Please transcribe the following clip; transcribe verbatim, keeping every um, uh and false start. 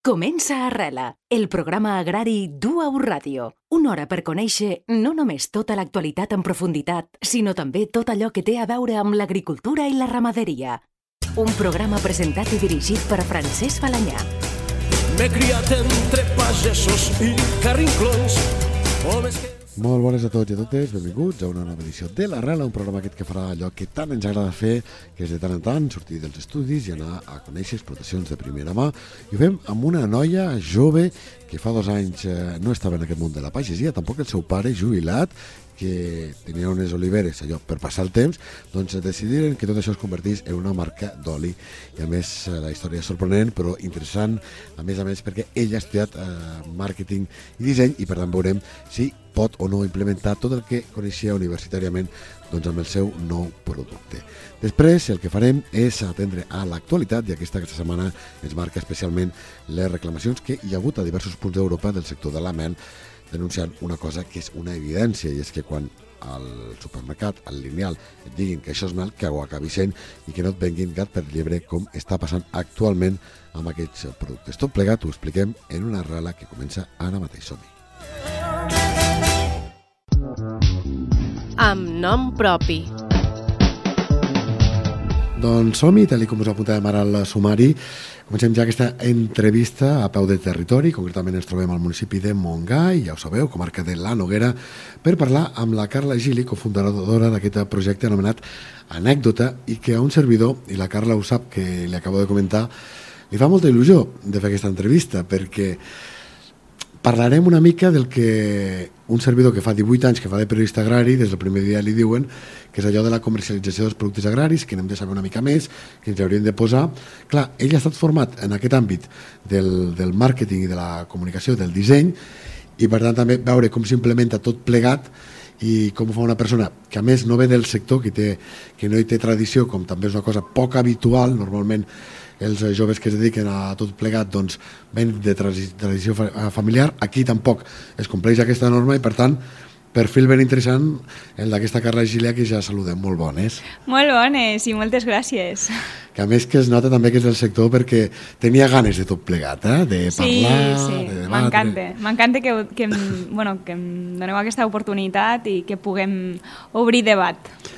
Comença Arrela, el programa agrari d'U A U Ràdio. Una hora per conèixer no només tota l'actualitat en profunditat, sinó també tot allò que té a veure amb l'agricultura i la ramaderia. Un programa presentat i dirigit per Francesc Balanyà. M'he criat entre pagesos i carrinclons. Molt bones a tots i a totes, benvinguts a una nova edició de l'Arrela, un programa aquest que farà allò que tant ens agrada fer, que és de tant en tant sortir dels estudis i anar a conèixer explotacions de primera mà. I ho fem amb una noia jove que fa dos anys eh, no estava en aquest món de la pagesia, tampoc el seu pare, jubilat, que tenia unes oliveres allò per passar el temps, doncs decidiren que tot això es convertís en una marca d'oli. I a més, la història és sorprenent, però interessant, a més a més, perquè ell ha estudiat eh, màrqueting i disseny, i per tant veurem si pot o no implementar tot el que coneixia universitàriament doncs, amb el seu nou producte. Després, el que farem és atendre a l'actualitat, i aquesta, aquesta setmana ens marca especialment les reclamacions que hi ha hagut a diversos punts d'Europa del sector de la mel, denunciant una cosa que és una evidència, i és que quan al supermercat, al lineal, et diguin que això és mel, que ho acabi sent, i que no et venguin gat per llebre, com està passant actualment amb aquests productes. Tot plegat ho expliquem en una arrela que comença ara mateix. Som-hi. Amb nom propi. Doncs som-hi, tal com us apuntàvem ara al sumari. Comencem ja aquesta entrevista a peu de territori. Concretament ens trobem al municipi de Montgai, ja ho sabeu, comarca de la Noguera, per parlar amb la Carla Gili, cofundadora d'aquest projecte anomenat Anècdota, i que a un servidor, i la Carla ho sap, que li acabo de comentar, li fa molta il·lusió de fer aquesta entrevista, perquè parlarem una mica del que un servidor que fa divuit anys que fa de periodista agrari, des del primer dia li diuen que és allò de la comercialització dels productes agraris, que n'hem de saber una mica més, que ens hauríem de posar. Clar, ell ha estat format en aquest àmbit del, del màrqueting i de la comunicació, del disseny, i per tant també veure com s'implementa tot plegat i com ho fa una persona que a més no ve del sector, que, té, que no hi té tradició, com també és una cosa poc habitual. Normalment els joves que es dediquen a tot plegat doncs ven de tradició familiar. Aquí tampoc es compleix aquesta norma i per tant perfil ben interessant el d'aquesta Carla Gili, que ja saludem. Molt bones. Molt bones i moltes gràcies. Que a més que es nota també que és del sector perquè tenia ganes de tot plegat, eh? De parlar, sí, sí. de debatre. M'encanta, m'encanta que, que, bueno, que em doneu aquesta oportunitat i que puguem obrir debat.